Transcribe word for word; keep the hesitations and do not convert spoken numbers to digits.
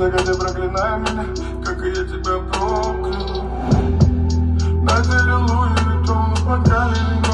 загодя проклинай меня, как и я тебя прокляну. На теле Луи Виттон, в бокале вино.